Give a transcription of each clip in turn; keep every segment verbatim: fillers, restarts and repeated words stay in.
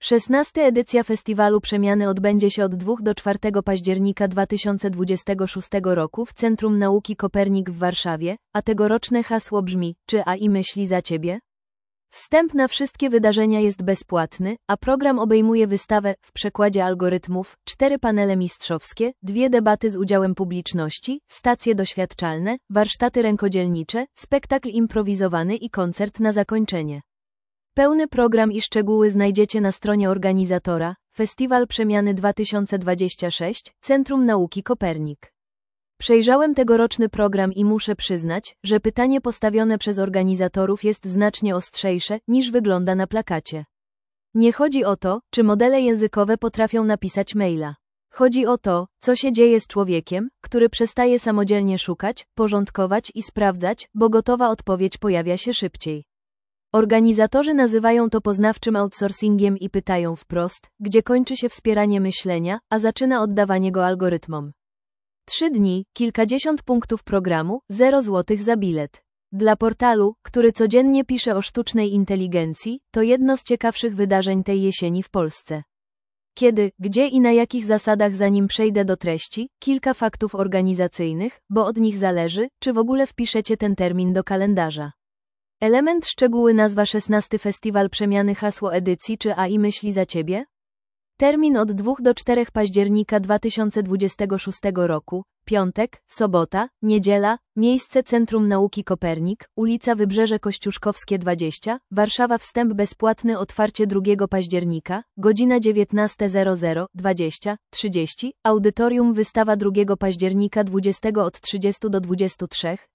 szesnasta edycja Festiwalu Przemiany odbędzie się od drugiego do czwartego października dwa tysiące dwudziestego szóstego roku w Centrum Nauki Kopernik w Warszawie, a tegoroczne hasło brzmi: czy A I myśli za Ciebie? Wstęp na wszystkie wydarzenia jest bezpłatny, a program obejmuje wystawę w przekładzie algorytmów, cztery panele mistrzowskie, dwie debaty z udziałem publiczności, stacje doświadczalne, warsztaty rękodzielnicze, spektakl improwizowany i koncert na zakończenie. Pełny program i szczegóły znajdziecie na stronie organizatora, Festiwal Przemiany dwa tysiące dwudziesty szósty, Centrum Nauki Kopernik. Przejrzałem tegoroczny program i muszę przyznać, że pytanie postawione przez organizatorów jest znacznie ostrzejsze, niż wygląda na plakacie. Nie chodzi o to, czy modele językowe potrafią napisać maila. Chodzi o to, co się dzieje z człowiekiem, który przestaje samodzielnie szukać, porządkować i sprawdzać, bo gotowa odpowiedź pojawia się szybciej. Organizatorzy nazywają to poznawczym outsourcingiem i pytają wprost, gdzie kończy się wspieranie myślenia, a zaczyna oddawanie go algorytmom. Trzy dni, kilkadziesiąt punktów programu, zero złotych za bilet. Dla portalu, który codziennie pisze o sztucznej inteligencji, to jedno z ciekawszych wydarzeń tej jesieni w Polsce. Kiedy, gdzie i na jakich zasadach, zanim przejdę do treści, kilka faktów organizacyjnych, bo od nich zależy, czy w ogóle wpiszecie ten termin do kalendarza. Element szczegóły: nazwa szesnasty Festiwal Przemiany, hasło edycji: czy A I myśli za Ciebie? Termin od drugiego do czwartego października dwa tysiące dwudziestego szóstego roku, piątek, sobota, niedziela, miejsce Centrum Nauki Kopernik, ulica Wybrzeże Kościuszkowskie dwadzieścia, Warszawa. Wstęp bezpłatny, otwarcie drugiego października, godzina dziewiętnasta dwadzieścia trzydzieści, audytorium wystawa drugiego października dwudziestego od trzydziestu do dwudziestu trzech,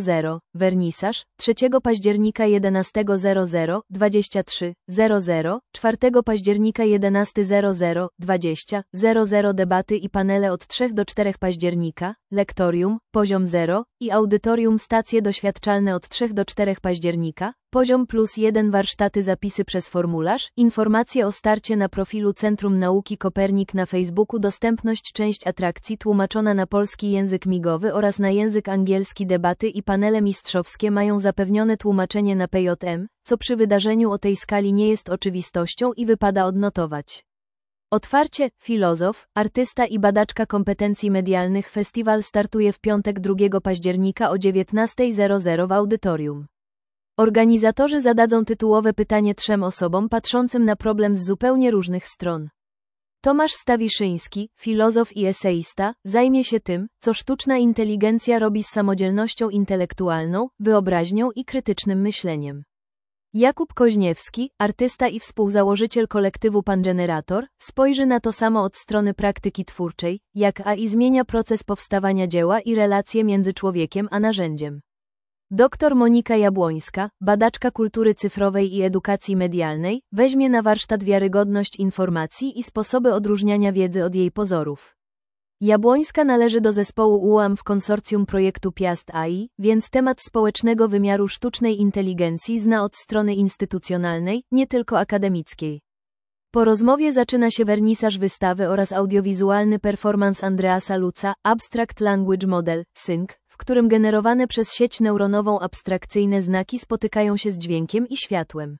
wernisaż, trzeciego października jedenastego dwadzieścia trzy, czwartego października jedenastego dwadzieścia, debaty i panele od trzech do czwartego października, lektorium, poziom zero i audytorium, stacje doświadczalne od trzech do czwartego października, poziom plus jeden, warsztaty, zapisy przez formularz, informacje o starcie na profilu Centrum Nauki Kopernik na Facebooku, dostępność, część atrakcji tłumaczona na polski język migowy oraz na język angielski, debaty i panele mistrzowskie mają zapewnione tłumaczenie na P J M, co przy wydarzeniu o tej skali nie jest oczywistością i wypada odnotować. Otwarcie, filozof, artysta i badaczka kompetencji medialnych. Festiwal startuje w piątek drugiego października o dziewiętnasta w audytorium. Organizatorzy zadadzą tytułowe pytanie trzem osobom patrzącym na problem z zupełnie różnych stron. Tomasz Stawiszyński, filozof i eseista, zajmie się tym, co sztuczna inteligencja robi z samodzielnością intelektualną, wyobraźnią i krytycznym myśleniem. Jakub Koźniewski, artysta i współzałożyciel kolektywu PanGenerator, spojrzy na to samo od strony praktyki twórczej, jak A I zmienia proces powstawania dzieła i relacje między człowiekiem a narzędziem. Doktor Monika Jabłońska, badaczka kultury cyfrowej i edukacji medialnej, weźmie na warsztat wiarygodność informacji i sposoby odróżniania wiedzy od jej pozorów. Jabłońska należy do zespołu U A M w konsorcjum projektu Piast A I, więc temat społecznego wymiaru sztucznej inteligencji zna od strony instytucjonalnej, nie tylko akademickiej. Po rozmowie zaczyna się wernisaż wystawy oraz audiowizualny performance Andreasa Luca, Abstract Language Model, Sync, w którym generowane przez sieć neuronową abstrakcyjne znaki spotykają się z dźwiękiem i światłem.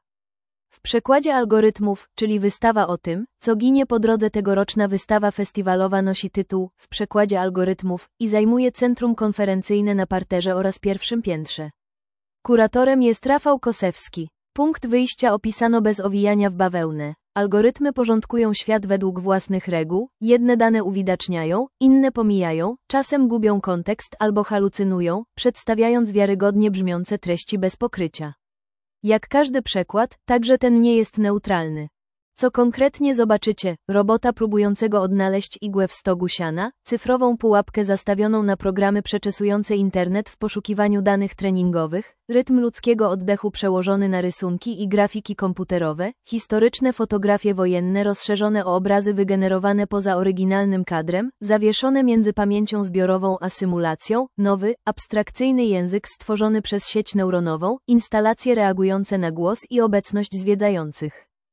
W przekładzie algorytmów, czyli wystawa o tym, co ginie po drodze. Tegoroczna wystawa festiwalowa nosi tytuł W przekładzie algorytmów i zajmuje centrum konferencyjne na parterze oraz pierwszym piętrze. Kuratorem jest Rafał Kosewski. Punkt wyjścia opisano bez owijania w bawełnę. Algorytmy porządkują świat według własnych reguł, jedne dane uwidaczniają, inne pomijają, czasem gubią kontekst albo halucynują, przedstawiając wiarygodnie brzmiące treści bez pokrycia. Jak każdy przekład, także ten nie jest neutralny. Co konkretnie zobaczycie? Robota próbującego odnaleźć igłę w stogu siana, cyfrową pułapkę zastawioną na programy przeczesujące internet w poszukiwaniu danych treningowych, rytm ludzkiego oddechu przełożony na rysunki i grafiki komputerowe, historyczne fotografie wojenne rozszerzone o obrazy wygenerowane poza oryginalnym kadrem, zawieszone między pamięcią zbiorową a symulacją, nowy, abstrakcyjny język stworzony przez sieć neuronową, instalacje reagujące na głos i obecność zwiedzających.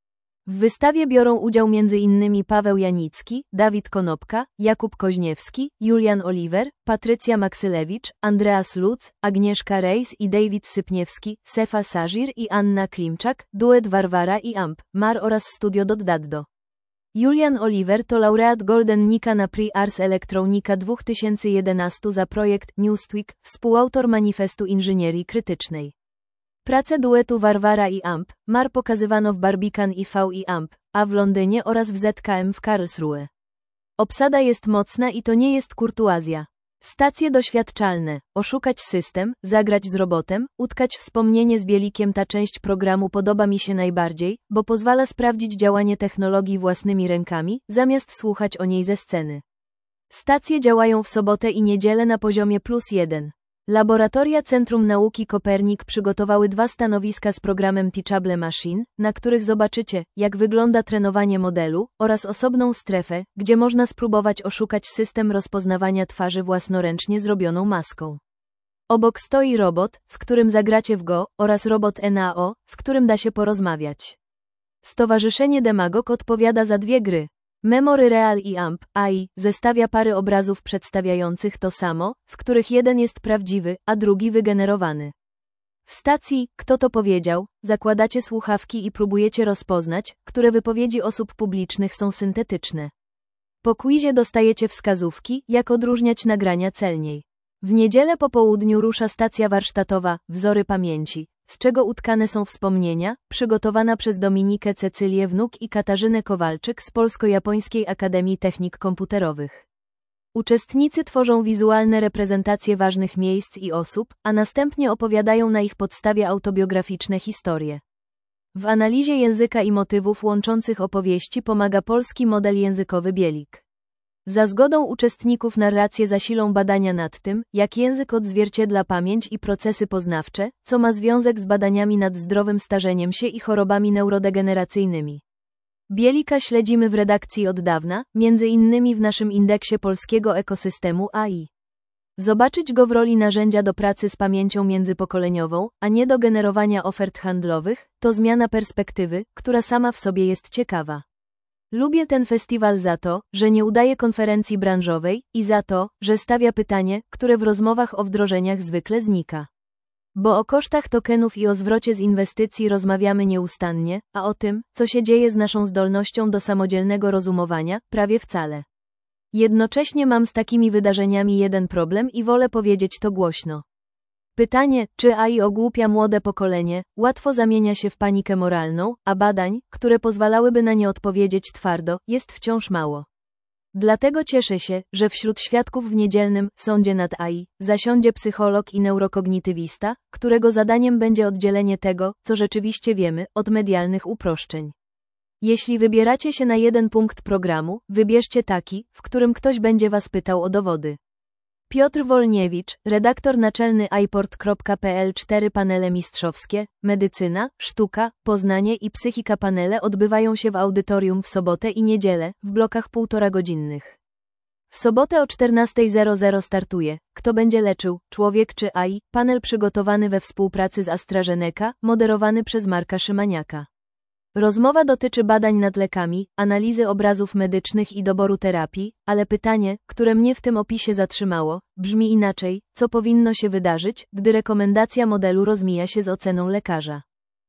W wystawie biorą udział między innymi Paweł Janicki, Dawid Konopka, Jakub Koźniewski, Julian Oliver, Patrycja Maksylewicz, Andreas Lutz, Agnieszka Rejs i David Sypniewski, Sefa Sażir i Anna Klimczak, duet Warwara i Amp, Mar oraz Studio Doddaddo. Julian Oliver to laureat Golden Nika na Prix Ars Electronica dwa tysiące jedenaście za projekt Newsweek, współautor manifestu inżynierii krytycznej. Prace duetu Warwara i Amp, Mar pokazywano w Barbican i V i Amp, a w Londynie oraz w Z K M w Karlsruhe. Obsada jest mocna i to nie jest kurtuazja. Stacje doświadczalne, oszukać system, zagrać z robotem, utkać wspomnienie z Bielikiem. Ta część programu podoba mi się najbardziej, bo pozwala sprawdzić działanie technologii własnymi rękami, zamiast słuchać o niej ze sceny. Stacje działają w sobotę i niedzielę na poziomie plus jeden. Laboratoria Centrum Nauki Kopernik przygotowały dwa stanowiska z programem Teachable Machine, na których zobaczycie, jak wygląda trenowanie modelu, oraz osobną strefę, gdzie można spróbować oszukać system rozpoznawania twarzy własnoręcznie zrobioną maską. Obok stoi robot, z którym zagracie w Go, oraz robot N A O, z którym da się porozmawiać. Stowarzyszenie Demagog odpowiada za dwie gry. Memory Real i Amp, A I, zestawia pary obrazów przedstawiających to samo, z których jeden jest prawdziwy, a drugi wygenerowany. W stacji Kto to powiedział, zakładacie słuchawki i próbujecie rozpoznać, które wypowiedzi osób publicznych są syntetyczne. Po quizie dostajecie wskazówki, jak odróżniać nagrania celniej. W niedzielę po południu rusza stacja warsztatowa Wzory Pamięci, z czego utkane są wspomnienia, przygotowana przez Dominikę Cecylię Wnuk i Katarzynę Kowalczyk z Polsko-Japońskiej Akademii Technik Komputerowych. Uczestnicy tworzą wizualne reprezentacje ważnych miejsc i osób, a następnie opowiadają na ich podstawie autobiograficzne historie. W analizie języka i motywów łączących opowieści pomaga polski model językowy Bielik. Za zgodą uczestników narracje zasilą badania nad tym, jak język odzwierciedla pamięć i procesy poznawcze, co ma związek z badaniami nad zdrowym starzeniem się i chorobami neurodegeneracyjnymi. Bielika śledzimy w redakcji od dawna, między innymi w naszym indeksie polskiego ekosystemu A I. Zobaczyć go w roli narzędzia do pracy z pamięcią międzypokoleniową, a nie do generowania ofert handlowych, to zmiana perspektywy, która sama w sobie jest ciekawa. Lubię ten festiwal za to, że nie udaje konferencji branżowej i za to, że stawia pytanie, które w rozmowach o wdrożeniach zwykle znika. Bo o kosztach tokenów i o zwrocie z inwestycji rozmawiamy nieustannie, a o tym, co się dzieje z naszą zdolnością do samodzielnego rozumowania, prawie wcale. Jednocześnie mam z takimi wydarzeniami jeden problem i wolę powiedzieć to głośno. Pytanie, czy A I ogłupia młode pokolenie, łatwo zamienia się w panikę moralną, a badań, które pozwalałyby na nie odpowiedzieć twardo, jest wciąż mało. Dlatego cieszę się, że wśród świadków w niedzielnym sądzie nad A I zasiądzie psycholog i neurokognitywista, którego zadaniem będzie oddzielenie tego, co rzeczywiście wiemy, od medialnych uproszczeń. Jeśli wybieracie się na jeden punkt programu, wybierzcie taki, w którym ktoś będzie was pytał o dowody. Piotr Wolniewicz, redaktor naczelny iPort kropka p l. Cztery panele mistrzowskie, medycyna, sztuka, poznanie i psychika. Panele odbywają się w audytorium w sobotę i niedzielę, w blokach półtoragodzinnych. W sobotę o czternasta startuje Kto będzie leczył, człowiek czy A I? Panel przygotowany we współpracy z AstraZeneca, moderowany przez Marka Szymaniaka. Rozmowa dotyczy badań nad lekami, analizy obrazów medycznych i doboru terapii, ale pytanie, które mnie w tym opisie zatrzymało, brzmi inaczej: co powinno się wydarzyć, gdy rekomendacja modelu rozmija się z oceną lekarza.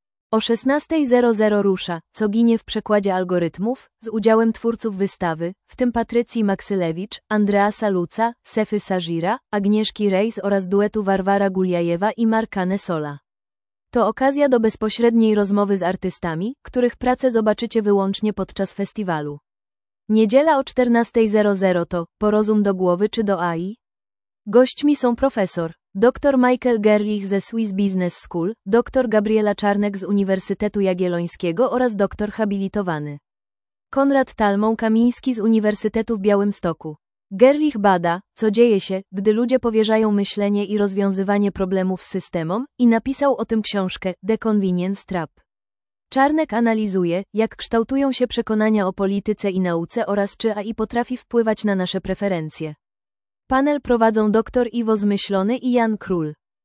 O szesnasta rusza Co ginie w przekładzie algorytmów, z udziałem twórców wystawy, w tym Patrycji Maksylewicz, Andreasa Luca, Sefy Sażira, Agnieszki Rejs oraz duetu Warwara Guliajewa i Marka Sola. To okazja do bezpośredniej rozmowy z artystami, których pracę zobaczycie wyłącznie podczas festiwalu. Niedziela o czternasta to Porozum do głowy czy do A I? Gośćmi są profesor dr Michael Gerlich ze Swiss Business School, dr Gabriela Czarnek z Uniwersytetu Jagiellońskiego oraz doktor habilitowany Konrad Talmą-Kamiński z Uniwersytetu w Białymstoku. Gerlich bada, co dzieje się, gdy ludzie powierzają myślenie i rozwiązywanie problemów systemom, i napisał o tym książkę The Convenience Trap. Czarnek analizuje, jak kształtują się przekonania o polityce i nauce oraz czy A I potrafi wpływać na nasze preferencje. Panel prowadzą dr Iwo Zmyślony i Jan Król.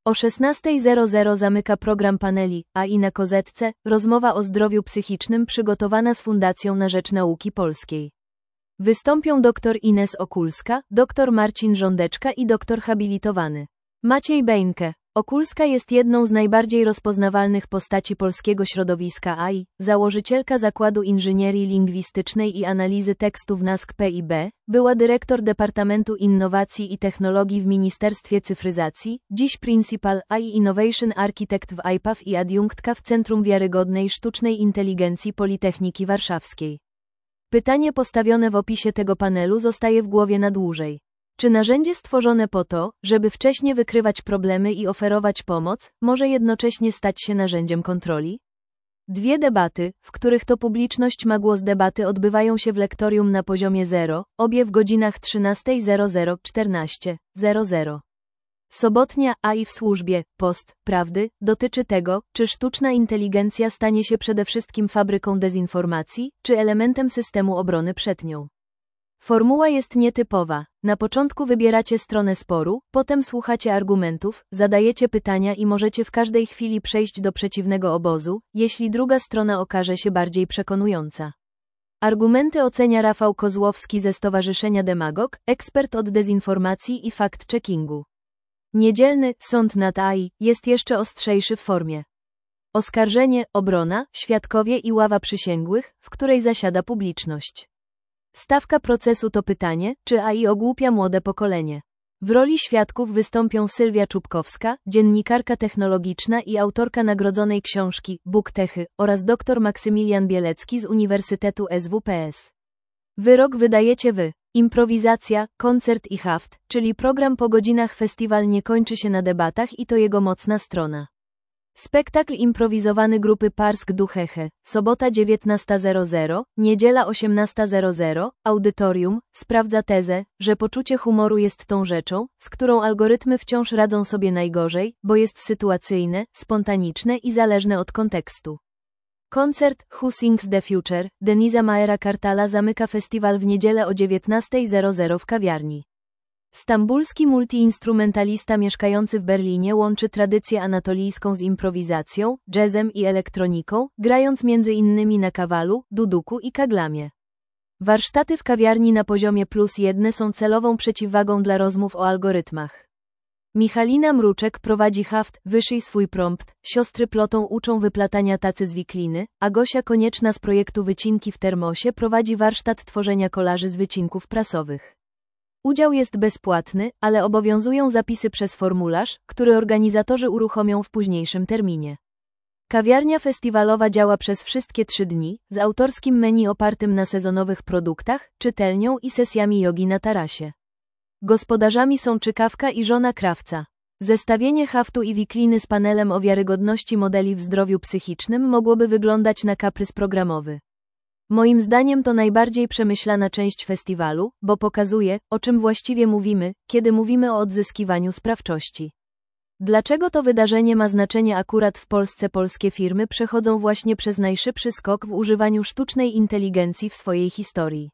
O szesnasta zero zero zamyka program paneli A I na Kozetce, rozmowa o zdrowiu psychicznym przygotowana z Fundacją na Rzecz Nauki Polskiej. Wystąpią dr Ines Okulska, dr Marcin Żądeczka i doktor habilitowany Maciej Beńke. Okulska jest jedną z najbardziej rozpoznawalnych postaci polskiego środowiska A I, założycielka Zakładu Inżynierii Lingwistycznej i Analizy Tekstów N A S K P I B, była dyrektor Departamentu Innowacji i Technologii w Ministerstwie Cyfryzacji, dziś Principal A I Innovation Architect w I P A F i adiunktka w Centrum Wiarygodnej Sztucznej Inteligencji Politechniki Warszawskiej. Pytanie postawione w opisie tego panelu zostaje w głowie na dłużej. Czy narzędzie stworzone po to, żeby wcześnie wykrywać problemy i oferować pomoc, może jednocześnie stać się narzędziem kontroli? Dwie debaty, w których to publiczność ma głos debaty, odbywają się w lektorium na poziomie zero, obie w godzinach trzynasta zero zero - czternasta zero zero. Sobotnia A I w służbie, post, prawdy, dotyczy tego, czy sztuczna inteligencja stanie się przede wszystkim fabryką dezinformacji, czy elementem systemu obrony przed nią. Formuła jest nietypowa. Na początku wybieracie stronę sporu, potem słuchacie argumentów, zadajecie pytania i możecie w każdej chwili przejść do przeciwnego obozu, jeśli druga strona okaże się bardziej przekonująca. Argumenty ocenia Rafał Kozłowski ze Stowarzyszenia Demagog, ekspert od dezinformacji i fact-checkingu. Niedzielny sąd nad A I jest jeszcze ostrzejszy w formie. Oskarżenie, obrona, świadkowie i ława przysięgłych, w której zasiada publiczność. Stawka procesu to pytanie, czy A I ogłupia młode pokolenie. W roli świadków wystąpią Sylwia Czubkowska, dziennikarka technologiczna i autorka nagrodzonej książki Booktechy oraz dr Maksymilian Bielecki z Uniwersytetu S W P S. Wyrok wydajecie wy. Improwizacja, koncert i haft, czyli program po godzinach. Festiwal nie kończy się na debatach i to jego mocna strona. Spektakl improwizowany grupy Parsk du Hehe, sobota dziewiętnasta zero zero, niedziela osiemnasta zero zero, audytorium, sprawdza tezę, że poczucie humoru jest tą rzeczą, z którą algorytmy wciąż radzą sobie najgorzej, bo jest sytuacyjne, spontaniczne i zależne od kontekstu. Koncert Who Sings the Future, Denisa Maera Kartala zamyka festiwal w niedzielę o dziewiętnasta zero zero w kawiarni. Stambulski multiinstrumentalista mieszkający w Berlinie łączy tradycję anatolijską z improwizacją, jazzem i elektroniką, grając między innymi na kawalu, duduku i kaglamie. Warsztaty w kawiarni na poziomie plus jedne są celową przeciwwagą dla rozmów o algorytmach. Michalina Mruczek prowadzi haft, wyszyj swój prompt, siostry plotą uczą wyplatania tacy z wikliny, a Gosia Konieczna z projektu Wycinki w Termosie prowadzi warsztat tworzenia kolaży z wycinków prasowych. Udział jest bezpłatny, ale obowiązują zapisy przez formularz, który organizatorzy uruchomią w późniejszym terminie. Kawiarnia festiwalowa działa przez wszystkie trzy dni, z autorskim menu opartym na sezonowych produktach, czytelnią i sesjami jogi na tarasie. Gospodarzami są Czykawka i żona krawca. Zestawienie haftu i wikliny z panelem o wiarygodności modeli w zdrowiu psychicznym mogłoby wyglądać na kaprys programowy. Moim zdaniem to najbardziej przemyślana część festiwalu, bo pokazuje, o czym właściwie mówimy, kiedy mówimy o odzyskiwaniu sprawczości. Dlaczego to wydarzenie ma znaczenie akurat w Polsce? Polskie firmy przechodzą właśnie przez najszybszy skok w używaniu sztucznej inteligencji w swojej historii.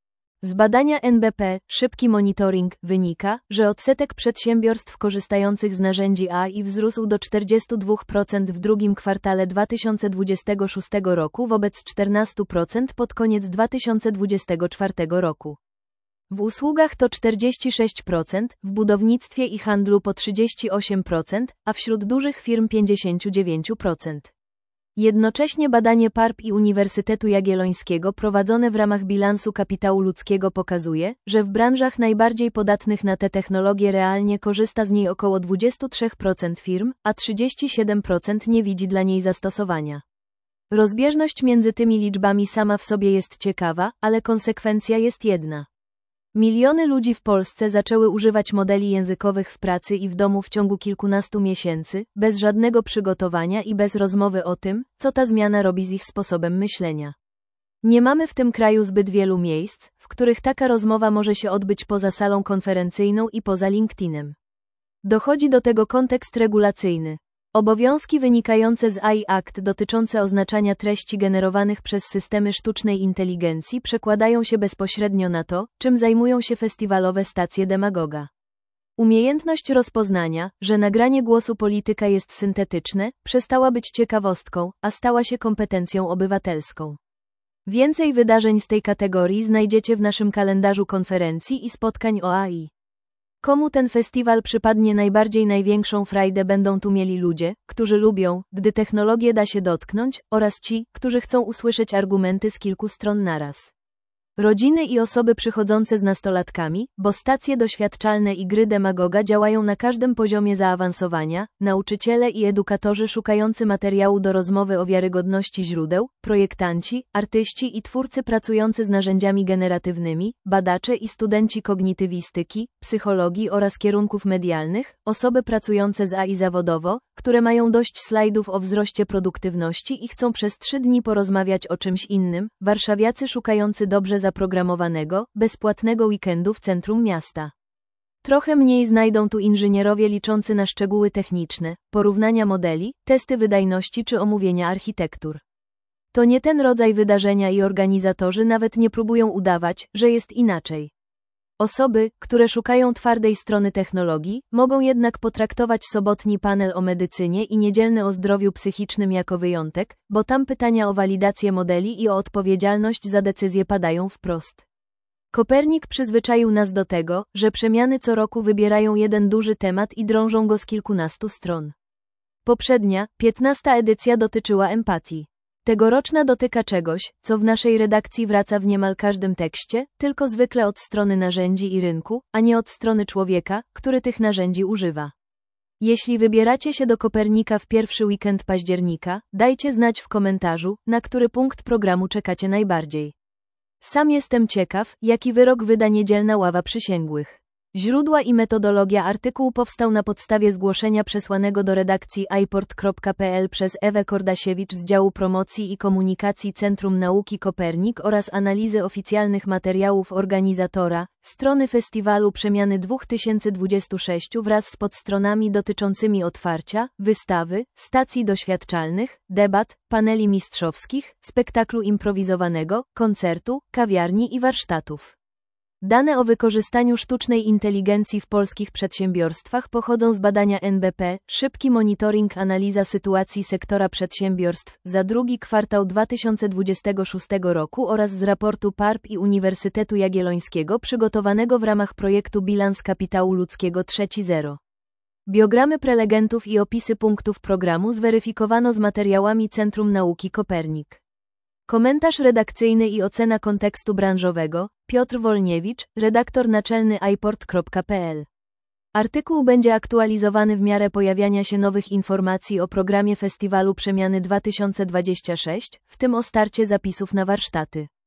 Z badania N B P, szybki monitoring, wynika, że odsetek przedsiębiorstw korzystających z narzędzi A I wzrósł do czterdzieści dwa procent w drugim kwartale dwa tysiące dwudziestego szóstego roku wobec czternaście procent pod koniec dwa tysiące dwudziestego czwartego roku. W usługach to czterdzieści sześć procent, w budownictwie i handlu po trzydzieści osiem procent, a wśród dużych firm pięćdziesiąt dziewięć procent. Jednocześnie badanie P A R P i Uniwersytetu Jagiellońskiego prowadzone w ramach bilansu kapitału ludzkiego pokazuje, że w branżach najbardziej podatnych na te technologie realnie korzysta z niej około dwadzieścia trzy procent firm, a trzydzieści siedem procent nie widzi dla niej zastosowania. Rozbieżność między tymi liczbami sama w sobie jest ciekawa, ale konsekwencja jest jedna. Miliony ludzi w Polsce zaczęły używać modeli językowych w pracy i w domu w ciągu kilkunastu miesięcy, bez żadnego przygotowania i bez rozmowy o tym, co ta zmiana robi z ich sposobem myślenia. Nie mamy w tym kraju zbyt wielu miejsc, w których taka rozmowa może się odbyć poza salą konferencyjną i poza LinkedInem. Dochodzi do tego kontekst regulacyjny. Obowiązki wynikające z A I Act dotyczące oznaczania treści generowanych przez systemy sztucznej inteligencji przekładają się bezpośrednio na to, czym zajmują się festiwalowe stacje Demagoga. Umiejętność rozpoznania, że nagranie głosu polityka jest syntetyczne, przestała być ciekawostką, a stała się kompetencją obywatelską. Więcej wydarzeń z tej kategorii znajdziecie w naszym kalendarzu konferencji i spotkań o A I. Komu ten festiwal przypadnie najbardziej? Największą frajdę będą tu mieli ludzie, którzy lubią, gdy technologię da się dotknąć, oraz ci, którzy chcą usłyszeć argumenty z kilku stron naraz. Rodziny i osoby przychodzące z nastolatkami, bo stacje doświadczalne i gry demagoga działają na każdym poziomie zaawansowania, nauczyciele i edukatorzy szukający materiału do rozmowy o wiarygodności źródeł, projektanci, artyści i twórcy pracujący z narzędziami generatywnymi, badacze i studenci kognitywistyki, psychologii oraz kierunków medialnych, osoby pracujące z A I zawodowo, które mają dość slajdów o wzroście produktywności i chcą przez trzy dni porozmawiać o czymś innym, warszawiacy szukający dobrze zaprogramowanego, bezpłatnego weekendu w centrum miasta. Trochę mniej znajdą tu inżynierowie liczący na szczegóły techniczne, porównania modeli, testy wydajności czy omówienia architektur. To nie ten rodzaj wydarzenia i organizatorzy nawet nie próbują udawać, że jest inaczej. Osoby, które szukają twardej strony technologii, mogą jednak potraktować sobotni panel o medycynie i niedzielny o zdrowiu psychicznym jako wyjątek, bo tam pytania o walidację modeli i o odpowiedzialność za decyzje padają wprost. Kopernik przyzwyczaił nas do tego, że przemiany co roku wybierają jeden duży temat i drążą go z kilkunastu stron. Poprzednia, piętnasta edycja dotyczyła empatii. Tegoroczna dotyka czegoś, co w naszej redakcji wraca w niemal każdym tekście, tylko zwykle od strony narzędzi i rynku, a nie od strony człowieka, który tych narzędzi używa. Jeśli wybieracie się do Kopernika w pierwszy weekend października, dajcie znać w komentarzu, na który punkt programu czekacie najbardziej. Sam jestem ciekaw, jaki wyrok wyda niedzielna ława przysięgłych. Źródła i metodologia. Artykuł powstał na podstawie zgłoszenia przesłanego do redakcji iPort kropka p l przez Ewę Kordasiewicz z działu promocji i komunikacji Centrum Nauki Kopernik oraz analizy oficjalnych materiałów organizatora, strony festiwalu Przemiany dwa tysiące dwudziesty szósty wraz z podstronami dotyczącymi otwarcia, wystawy, stacji doświadczalnych, debat, paneli mistrzowskich, spektaklu improwizowanego, koncertu, kawiarni i warsztatów. Dane o wykorzystaniu sztucznej inteligencji w polskich przedsiębiorstwach pochodzą z badania N B P, szybki monitoring analiza sytuacji sektora przedsiębiorstw za drugi kwartał dwa tysiące dwudziestego szóstego roku oraz z raportu P A R P i Uniwersytetu Jagiellońskiego przygotowanego w ramach projektu Bilans Kapitału Ludzkiego trzy zero. Biogramy prelegentów i opisy punktów programu zweryfikowano z materiałami Centrum Nauki Kopernik. Komentarz redakcyjny i ocena kontekstu branżowego, Piotr Wolniewicz, redaktor naczelny iPort kropka p l. Artykuł będzie aktualizowany w miarę pojawiania się nowych informacji o programie Festiwalu Przemiany dwa tysiące dwudziesty szósty, w tym o starcie zapisów na warsztaty.